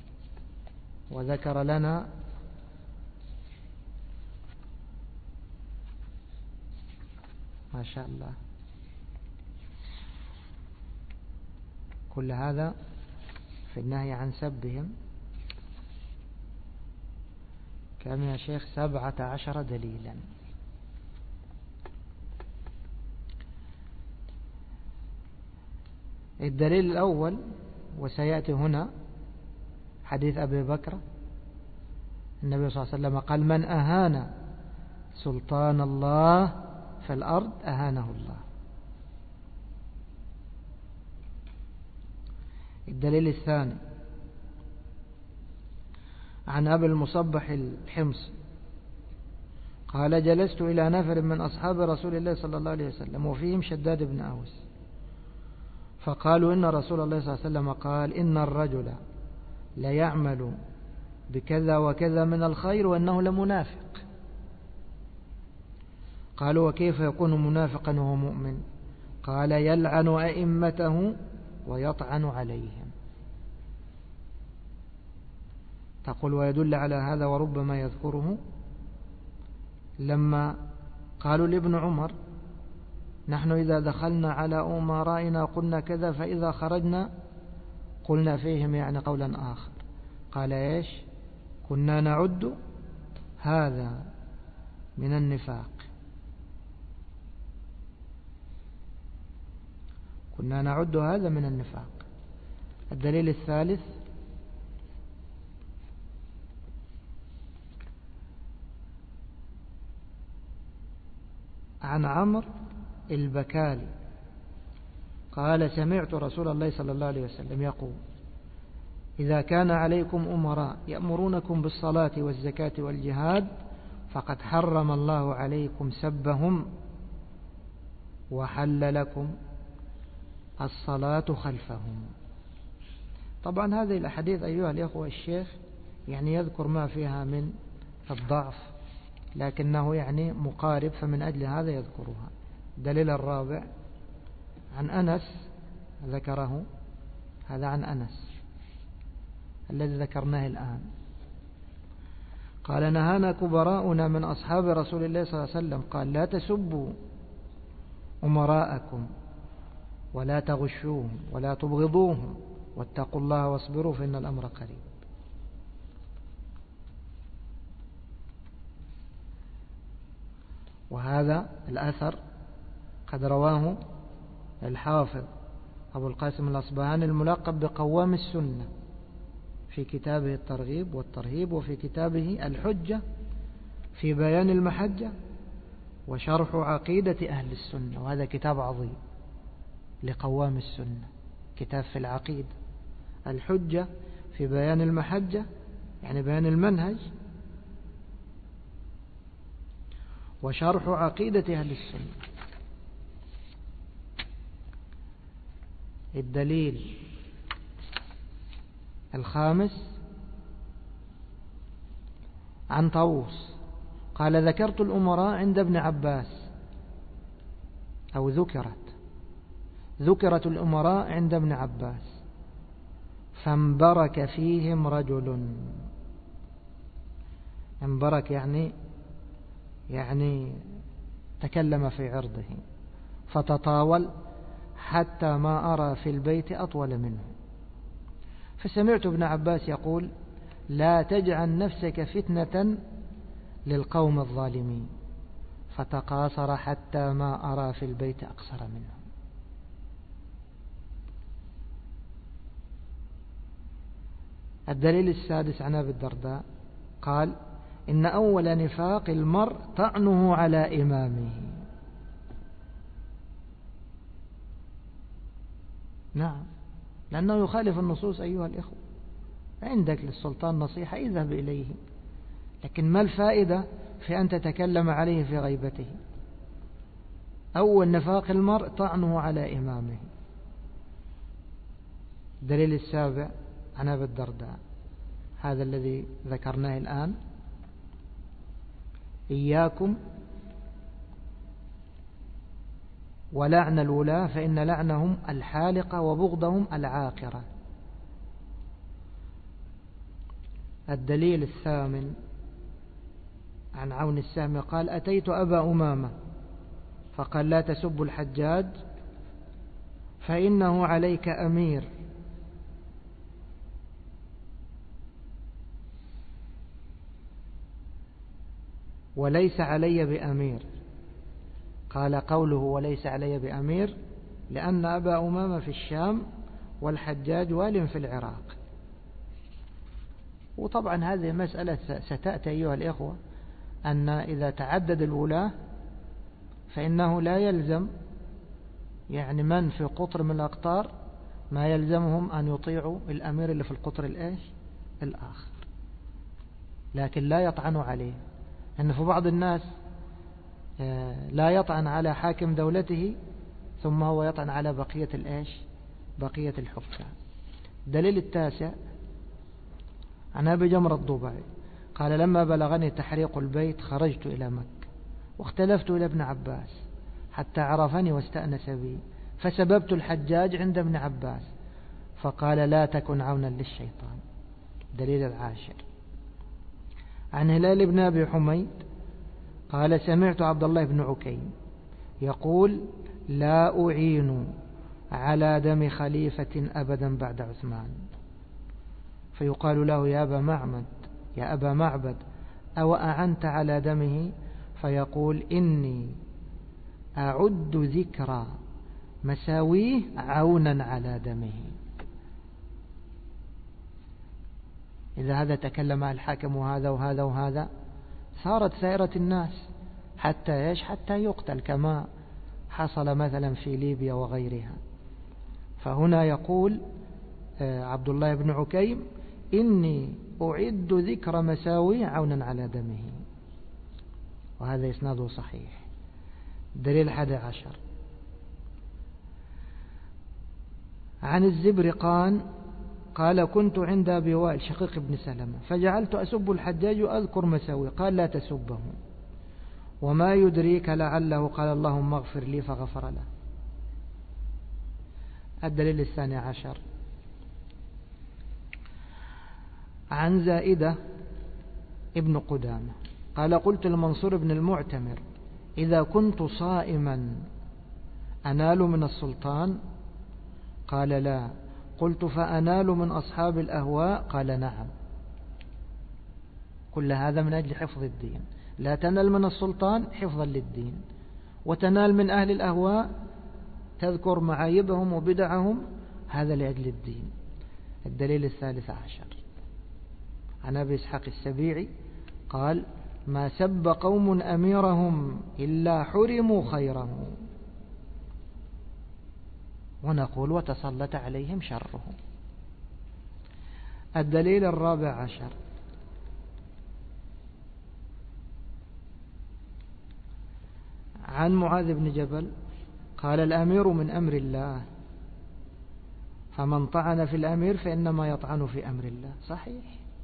[SPEAKER 1] وذكر لنا ما شاء الله كل هذا في النهي عن سبهم كم يا شيخ؟ سبعة عشر دليلا. الدليل الأول وسيأتي هنا حديث أبي بكر النبي صلى الله عليه وسلم قال من أهان سلطان الله في الأرض أهانه الله. الدليل الثاني عن أبي المصبح الحمص قال جلست إلى نفر من أصحاب رسول الله صلى الله عليه وسلم وفيهم شداد بن أوس فقالوا إن رسول الله صلى الله عليه وسلم قال إن الرجل لا يعمل بكذا وكذا من الخير وأنه لمنافق. قالوا وكيف يكون منافقا وهو مؤمن؟ قال يلعن أئمته ويطعن عليهم. تقول ويدل على هذا وربما يذكره لما قالوا لابن عمر نحن إذا دخلنا على أمرائنا قلنا كذا فإذا خرجنا قلنا فيهم يعني قولا آخر. قال إيش؟ كنا نعد هذا من النفاق. كنا نعد هذا من النفاق. الدليل الثالث عن عمرو البكالي قال سمعت رسول الله صلى الله عليه وسلم يقول إذا كان عليكم أمراء يأمرونكم بالصلاة والزكاة والجهاد فقد حرم الله عليكم سبهم وحل لكم الصلاة خلفهم. طبعا هذه الأحاديث أيها الأخوة الشيخ يعني يذكر ما فيها من الضعف، لكنه يعني مقارب، فمن أجل هذا يذكرها. الدليل الرابع عن أنس ذكره، هذا عن أنس الذي ذكرناه الآن، قال نهانا كبراؤنا من أصحاب رسول الله صلى الله عليه وسلم قال لا تسبوا أمراءكم ولا تغشوهم ولا تبغضوهم واتقوا الله واصبروا فإن الأمر قريب. وهذا الأثر قد رواه الحافظ أبو القاسم الأصبهاني الملقب بقوام السنة في كتابه الترغيب والترهيب، وفي كتابه الحجة في بيان المحجة وشرح عقيدة أهل السنة، وهذا كتاب عظيم لقوام السنة، كتاب في العقيدة، الحجة في بيان المحجة يعني بيان المنهج، وشرح عقيدة أهل السنة. الدليل الخامس عن طاووس قال ذكرت الأمراء عند ابن عباس، أو ذكرت ذكرت الأمراء عند ابن عباس فانبرك فيهم رجل. انبرك يعني يعني تكلم في عرضه، فتطاول حتى ما أرى في البيت أطول منه، فسمعت ابن عباس يقول لا تجعل نفسك فتنة للقوم الظالمين، فتقاصر حتى ما أرى في البيت أقصر منه. الدليل السادس عن أبي الدرداء قال إن أول نفاق المرء طعنه على إمامه. نعم، لأنه يخالف النصوص أيها الإخوة. عندك للسلطان نصيحة اذهب إليه، لكن ما الفائدة في أن تتكلم عليه في غيبته؟ أول نفاق المرء طعنه على إمامه. الدليل السابع عن أبي الدرداء هذا الذي ذكرناه الآن إياكم ولعن الولاة فإن لعنهم الحالقة وبغضهم العاقرة. الدليل الثامن عن عون السهم قال أتيت أبا أمامة فقال لا تسب الحجاج فإنه عليك أمير وليس علي بأمير. قال قوله وليس علي بأمير لأن أبا أمامة في الشام والحجاج وال في العراق. وطبعا هذه مسألة ستأتي أيها الإخوة، أن إذا تعدد الولاة فإنه لا يلزم يعني من في قطر من الأقطار ما يلزمهم أن يطيعوا الأمير اللي في القطر الإيش الآخر، لكن لا يطعنوا عليه. أن في بعض الناس لا يطعن على حاكم دولته ثم هو يطعن على بقية الإيش بقية الحكام. الدليل التاسع عن أبي جمرة الضبعي قال لما بلغني تحريق البيت خرجت إلى مكة واختلفت إلى ابن عباس حتى عرفني واستأنس بي فسببت الحجاج عند ابن عباس فقال لا تكن عونا للشيطان. دليل العاشر عن هلال بن أبي حميد قال سمعت عبد الله بن عكيم يقول لا أعين على دم خليفة أبدا بعد عثمان، فيقال له يا أبا معبد يا أبا معبد أو أعنت على دمه؟ فيقول إني أعد ذكرى مساويه عونا على دمه. إذا هذا تكلم الحاكم وهذا وهذا وهذا صارت ثائرة الناس حتى يش حتى يقتل، كما حصل مثلا في ليبيا وغيرها. فهنا يقول عبد الله بن عكيم: إني أعد ذكر مساويه عونا على دمه، وهذا إسناده صحيح. دليل حادي عشر: عن الزبرقان قال: كنت عند أبي وائل شقيق بن سلمة فجعلت أسب الحجاج وأذكر مساوي، قال: لا تسبه، وما يدريك لعله قال اللهم اغفر لي فغفر له. الدليل الثاني عشر: عن زائدة ابن قدامة قال: قلت لمنصور بن المعتمر: إذا كنت صائما أنال من السلطان؟ قال: لا. قلت: فأنال من أصحاب الأهواء؟ قال: نعم. كل هذا من أجل حفظ الدين. لا تنال من السلطان حفظا للدين، وتنال من أهل الأهواء تذكر معايبهم وبدعهم، هذا لأجل الدين. الدليل الثالث عشر: عن أبي إسحاق السبيعي قال: ما سب قوم أميرهم إلا حرموا خيره، ونقول: وتسلط عليهم شره. الدليل الرابع عشر: عن معاذ بن جبل قال: الأمير من أمر الله، فمن طعن في الأمير فإنما يطعن في أمر الله. صحيح.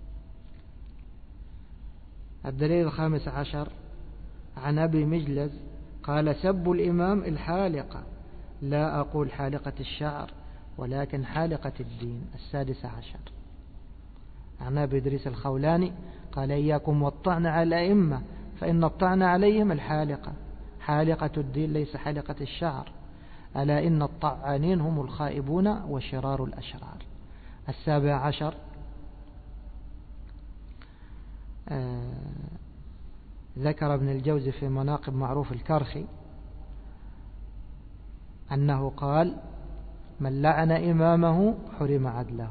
[SPEAKER 1] الدليل الخامس عشر: عن أبي مجلز قال: سب الإمام الحالقة، لا أقول حالقة الشعر ولكن حالقة الدين. السادس عشر: عن أبي إدريس الخولاني قال: إياكم والطعن على الأئمة، فإن الطعن عليهم الحالقة، حالقة الدين ليس حالقة الشعر، ألا إن الطعانين هم الخائبون وشرار الأشرار. السابع عشر: آه ذكر ابن الجوزي في مناقب معروف الكرخي أنه قال: من لعن إمامه حرم عدله.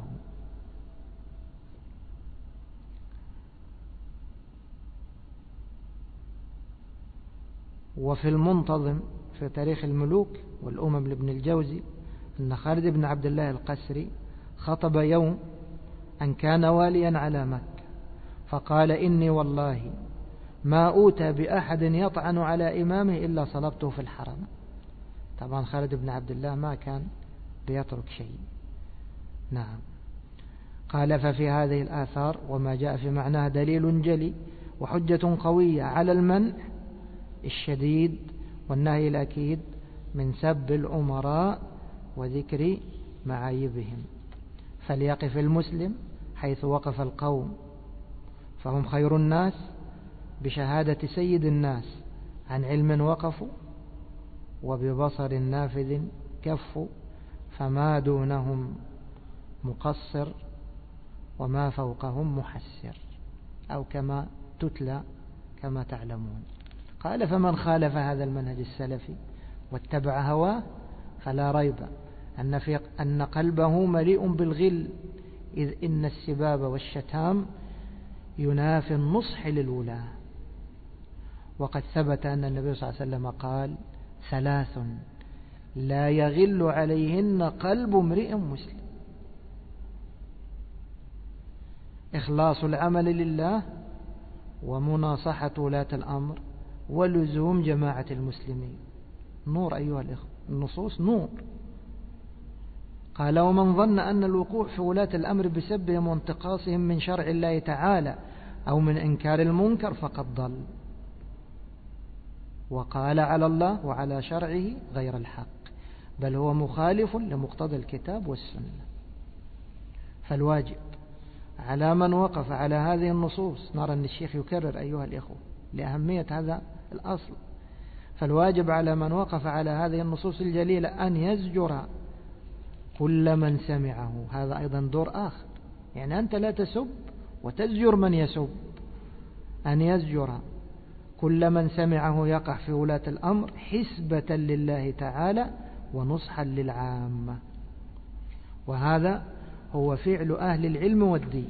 [SPEAKER 1] وفي المنتظم في تاريخ الملوك والأمم لابن الجوزي أن خالد بن عبد الله القسري خطب يوم أن كان واليا على مكة، فقال: إني والله ما أوتى بأحد يطعن على إمامه إلا صلبته في الحرم. طبعا خالد بن عبد الله ما كان بيترك شيء. نعم. قال: ففي هذه الآثار وما جاء في معناها دليل جلي وحجة قوية على المنع الشديد والنهي الأكيد من سب الأمراء وذكر معايبهم. فليقف المسلم حيث وقف القوم، فهم خير الناس بشهادة سيد الناس، عن علم وقفوا وببصر نافذ كفوا، فما دونهم مقصر وما فوقهم محسر، أو كما تتلى كما تعلمون. قال: فمن خالف هذا المنهج السلفي واتبع هواه فلا ريب أن, في أن قلبه مليء بالغل، إذ إن السباب والشتام ينافي النصح للولاة. وقد ثبت أن النبي صلى الله عليه وسلم قال: ثلاث لا يغل عليهن قلب امرئ مسلم: إخلاص العمل لله، ومناصحة ولاة الأمر، ولزوم جماعة المسلمين. نور أيها الإخوة، النصوص نور. قال: ومن ظن أن الوقوع في ولاة الأمر بسبهم وانتقاصهم من شرع الله تعالى أو من إنكار المنكر فقد ضل، وقال على الله وعلى شرعه غير الحق، بل هو مخالف لمقتضى الكتاب والسنة. فالواجب على من وقف على هذه النصوص، نرى أن الشيخ يكرر أيها الإخوة لأهمية هذا الأصل، فالواجب على من وقف على هذه النصوص الجليلة أن يزجر كل من سمعه. هذا أيضا دور آخر، يعني أنت لا تسب وتزجر من يسب، أن يزجر كل من سمعه يقع في ولاة الأمر حسبة لله تعالى ونصحا للعامة. وهذا هو فعل أهل العلم والدين،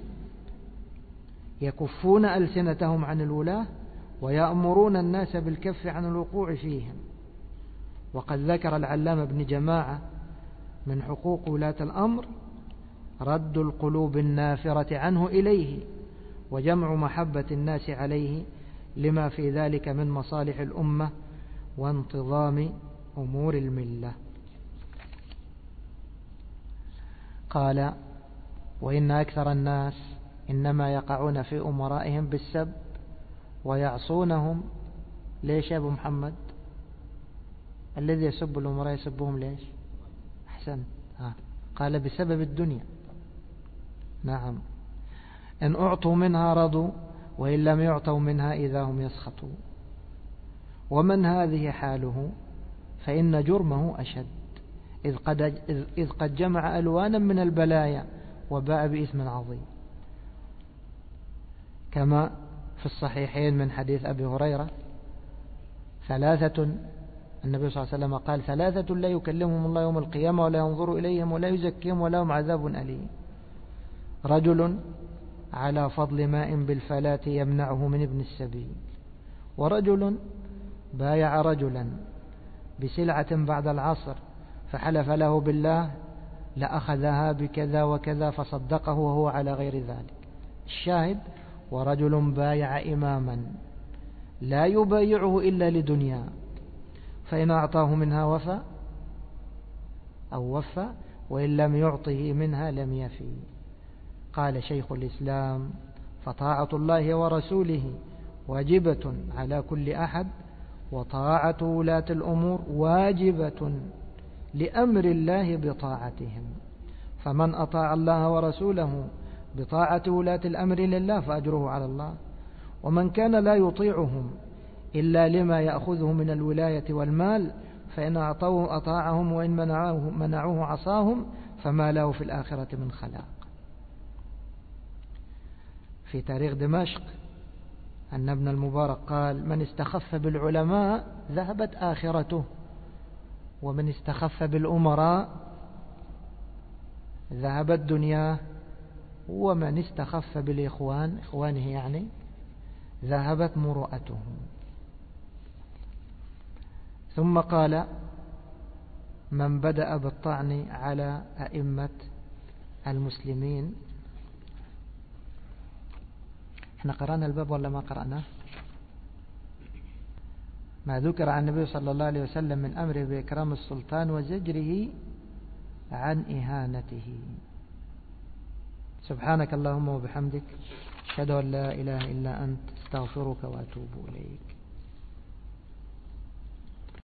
[SPEAKER 1] يكفون ألسنتهم عن الولاة ويأمرون الناس بالكف عن الوقوع فيهم. وقد ذكر العلامة ابن جماعة من حقوق ولاة الأمر رد القلوب النافرة عنه إليه، وجمع محبة الناس عليه لما في ذلك من مصالح الأمة وانتظام أمور الملة. قال: وإن أكثر الناس إنما يقعون في أمرائهم بالسب ويعصونهم. ليش يا أبو محمد؟ الذي يسب الأمراء يسبهم ليش؟ أحسن. ها. قال: بسبب الدنيا. نعم. إن أعطوا منها رضوا وإن لم يعطوا منها إذا هم يسخطون. ومن هذه حاله فإن جرمه أشد، إذ قد, إذ قد جمع ألوانا من البلايا وباء بإثم عظيم، كما في الصحيحين من حديث أبي هريرة: ثلاثة، النبي صلى الله عليه وسلم قال: ثلاثة لا يكلمهم الله يوم القيامة ولا ينظر إليهم ولا يزكيهم ولهم عذاب أليم: رجل على فضل ماء بالفلاة يمنعه من ابن السبيل، ورجل بايع رجلا بسلعة بعد العصر فحلف له بالله لأخذها بكذا وكذا فصدقه وهو على غير ذلك. الشاهد: ورجل بايع إماما لا يبايعه إلا لدنيا، فإن أعطاه منها وفى أو وفى وإن لم يعطه منها لم يفي. قال شيخ الإسلام: فطاعة الله ورسوله واجبة على كل أحد، وطاعة ولاة الأمور واجبة لأمر الله بطاعتهم، فمن أطاع الله ورسوله بطاعة ولاة الأمر لله فأجره على الله، ومن كان لا يطيعهم إلا لما يأخذه من الولاية والمال فإن أعطوه أطاعهم وإن منعوه, منعوه عصاهم فما له في الآخرة من خلاق. في تاريخ دمشق أن ابن المبارك قال: من استخف بالعلماء ذهبت آخرته، ومن استخف بالأمراء ذهبت دنياه، ومن استخف بالإخوان إخوانه يعني ذهبت مروءته. ثم قال: من بدأ بالطعن على أئمة المسلمين. احنا قرأنا الباب ولا ما قرأناه؟ ما ذكر عن النبي صلى الله عليه وسلم من أمره بإكرام السلطان وزجره عن إهانته. سبحانك اللهم وبحمدك، أشهد أن لا إله إلا أنت، استغفرك وأتوب إليك.